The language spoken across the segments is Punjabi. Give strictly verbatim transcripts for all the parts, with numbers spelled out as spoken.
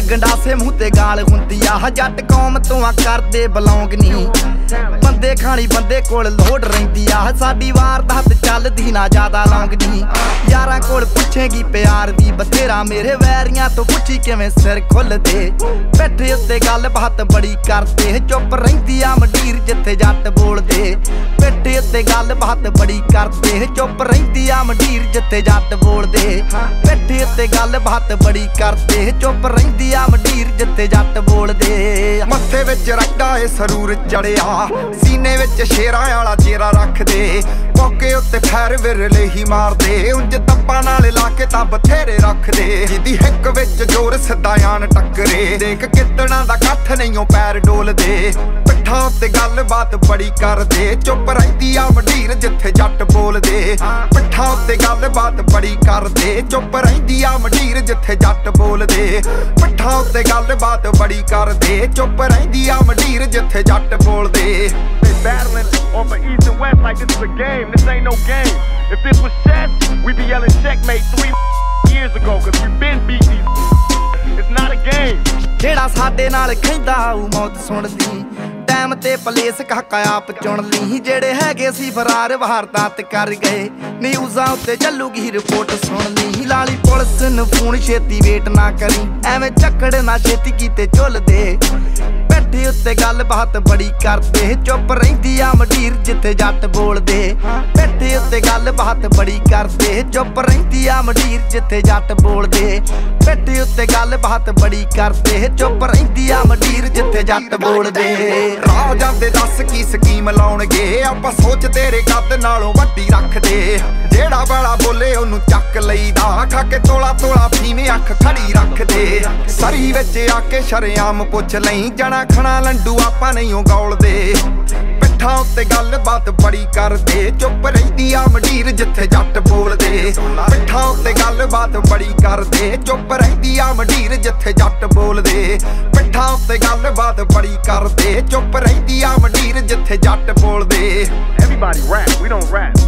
ਗੰਡਾਸੇ ਮੂੰਹ ਤੇ ਗਾਲ ਹੁੰਦੀ ਆ ਜੱਟ ਕੌਮ ਤੋਂ ਆ ਕਰਦੇ ਬਲੌਂਗ ਨਹੀਂ ਬੰਦੇ ਖਾਣੀ ਬੰਦੇ ਕੋਲ ਲੋੜ ਰਹਿੰਦੀ ਆ ਸਾਡੀ ਵਾਰਦਾਤ ਚੱਲਦੀ ਨਾ ਜ਼ਿਆਦਾ ਲੌਂਗ ਨਹੀਂ ਯਾਰਾਂ ਕੋਲ ਪੁੱਛੇਗੀ ਪਿਆਰ ਵੀ ਬਥੇਰਾ ਮੇਰੇ ਵੈਰੀਆਂ ਤੋਂ ਪੁੱਛੀ ਕਿਵੇਂ ਸਿਰ ਖੁੱਲਦੇ ਬੈਠੇ ਉੱਤੇ ਗੱਲ ਬਾਤ ਬੜੀ ਕਰਦੇ ਚੁੱਪ ਰਹਿੰਦੀ ਆ ਮੰਡੀਰ ਜਿੱਥੇ ਜੱਟ ਬੋਲਦੇ ਬੈਠੇ ਉੱਤੇ ਗੱਲ ਬਾਤ ਬੜੀ ਕਰਦੇ ਚੁੱਪ ਰਹਿੰਦੀ ਆ ਮੰਡੀਰ ਜਿੱਥੇ ਜੱਟ ਬੋਲਦੇ ਬੈਠੇ ਉੱਤੇ ਗੱਲ ਬਾਤ ਬੜੀ ਕਰਦੇ ਚੁੱਪ ਰਹਿੰਦੀ ਆ ਮੰਡੀਰ ਜਿੱਥੇ ਜੱਟ ਬੋਲਦੇ ਮੱਥੇ ਵਿੱਚ ਰੱਡਾ ਏ ਸਰੂਰ ਚੜਿਆ ਸੀਨੇ ਵਿੱਚ ਸ਼ੇਰਾਂ ਵਾਲਾ ਚਿਹਰਾ ਰੱਖਦੇ ਮੌਕੇ ਉੱਤੇ ਫੈਰ ਵਿਰਲੇ ਹੀ ਮਾਰਦੇ ਉਂਝ ਤੱਪਾਂ ਨਾਲ ਲਾ ਕੇ ਤਾਂ ਬਥੇਰੇ ਰੱਖਦੇ ਜਿਹਦੀ ਹਿੱਕ ਵਿੱਚ ਜ਼ੋਰ ਸਦਾਇਆਨ ਟੱਕਰੇ ਦੇਖ ਕਿਤਣਾ ਦਾ ਕੱਠ ਨਹੀਂਓ ਪੈਰ ਡੋਲਦੇ ਪਿੱਠਾਂ ਉੱਤੇ ਗੱਲਬਾਤ ਬੜੀ ਕਰਦੇ ਚੁੱਪ ਰਹਿੰਦੀ ਆ ਮੰਡੀਰ ਜਿੱਥੇ ਜੱਟ ਬੋਲਦੇ ਪਿੱਠਾਂ ਉੱਤੇ ਗੱਲਬਾਤ ਬੜੀ ਕਰਦੇ ਚੁੱਪ ਰਹਿੰਦੀ ਆ ਮੰਡੀਰ ਜਿੱਥੇ ਜੱਟ ਬੋਲਦੇ ਪਿੱਠਾਂ ਉੱਤੇ ਗੱਲਬਾਤ ਬੜੀ ਕਰਦੇ ਚੁੱਪ ਰਹਿੰਦੀ ਆ ਮੰਡੀਰ ਜਿੱਥੇ ਜੱਟ ਬੋਲਦੇ They battling on the east and west like this is a game. This ain't no game. If this was chess, we'd be yelling checkmate three years ago, cause we've been beat these. It's not a game. ਜਿਹੜਾ ਸਾਡੇ ਨਾਲ ਕਹਿੰਦਾ ਆਊ ਮੌਤ ਸੁਣਦੀ ਟਾਈਮ ਤੇ ਪਲੇਸ ਕਾਕਾ ਆਪ ਚੁਣ ਲਈ ਜਿਹੜੇ ਹੈਗੇ ਸੀ ਫਰਾਰ ਵਾਰਦਾਤ ਕਰ ਗਏ ਨਿਊਜ਼ਾਂ ਉੱਤੇ ਚੱਲੂਗੀ ਰਿਪੋਰਟ ਸੁਣ ਲਈ ਲਾਲੀ ਪੁਲਿਸ ਨੂੰ ਫੋਨ ਛੇਤੀ ਵੇਟ ਨਾ ਕਰੀ ਐਵੇਂ ਚੱਕੜ ਨਾ ਛੇਤੀ ਕੀਤੇ ਝੁੱਲਦੇ ਬੈਠੇ ਉੱਤੇ ਗੱਲਬਾਤ ਬੜੀ ਕਰਦੇ ਚੁੱਪ ਰਹਿੰਦੀ ਆ ਮੰਡੀਰ ਜਿੱਥੇ ਜੱਟ ਬੋਲਦੇ ਬੈਠੇ ਉੱਤੇ ਗੱਲਬਾਤ ਬੜੀ ਕਰਦੇ ਚੁੱਪ ਰਹਿੰਦੀ ਆ ਮੰਡੀਰ ਜਿੱਥੇ ਜੱਟ ਬੋਲਦੇ ਬੈਠੇ ਉੱਤੇ ਗੱਲਬਾਤ ਬੜੀ ਕਰਦੇ ਚੁੱਪ ਰਹਿੰਦੀ ਆ ਮੰਡੀਰ ਜਿੱਥੇ ਜੱਟ ਬੋਲਦੇ ਰਾਹ ਜਾਂਦੇ ਦੱਸ ਕੀ ਸਕੀਮ ਲਾਉਣਗੇ ਆਪਾਂ ਸੋਚ ਤੇਰੇ ਕੱਦ ਨਾਲੋਂ ਵੱਡੀ ਰੱਖਦੇ ਜਿਹੜਾ ਵਾਲਾ ਬੋਲੇ ਉਹਨੂੰ ਚੱਕ ਲਈਦਾ ਖਾ ਕੇ ਤੋਲਾ ਤੋਲਾ ਫੀਵੇਂ ਅੱਖ ਖੜੀ ਰੱਖਦੇ ਸਰੀ ਵਿੱਚ ਆ ਕੇ ਸ਼ਰੇਆਮ ਪੁੱਛ ਲਈ ਜਣਾ ਖਣਾ ਲੰਡੂ ਆਪਾਂ ਨਹੀਂ ਉਹ ਗੌਲਦੇ ਪਿੱਠਾਂ ਉੱਤੇ ਗੱਲਬਾਤ ਬੜੀ ਕਰਦੇ ਚੁੱਪ ਰਹਿੰਦੀ ਆ ਮੰਡੀਰ ਜਿੱਥੇ ਜੱਟ ਬੋਲਦੇ ਪਿੱਠਾਂ ਉੱਤੇ ਗੱਲਬਾਤ ਬੜੀ ਕਰਦੇ ਚੁੱਪ ਰਹਿੰਦੀ ਆ ਮੰਡੀਰ ਜਿੱਥੇ ਜੱਟ ਬੋਲਦੇ ਪਿੱਠਾਂ ਉੱਤੇ ਗੱਲਬਾਤ ਬੜੀ ਕਰਦੇ ਚੁੱਪ ਰਹਿੰਦੀ ਆ ਮੰਡੀਰ ਜਿੱਥੇ ਜੱਟ ਬੋਲਦੇ Everybody rap, we don't rap.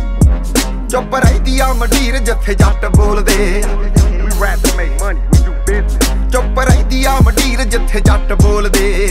ਚੁੱਪ ਰਹਿੰਦੀ ਆ ਮੰਡੀਰ ਜਿੱਥੇ ਜੱਟ ਬੋਲਦੇ We rap to make money, we do business. ਚੁੱਪ ਰਹਿੰਦੀ ਆ ਮੰਡੀਰ ਜਿੱਥੇ ਜੱਟ ਬੋਲਦੇ